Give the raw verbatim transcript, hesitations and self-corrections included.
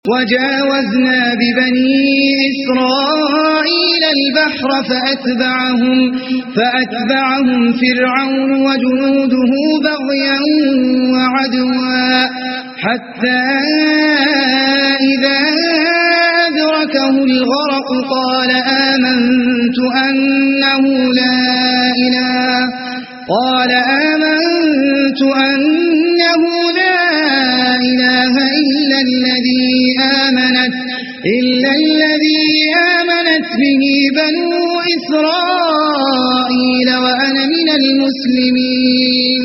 وجاوزنا ببني إسرائيل البحر فأتبعهم, فأتبعهم فرعون وجنوده بغيا وعدوا حتى إذا أدركه الغرق قال آمنت أنه لا إله قال آمنت أنه لا إله إلا الذي آمنت إلا الذي آمنت به بنو إسرائيل وأنا من المسلمين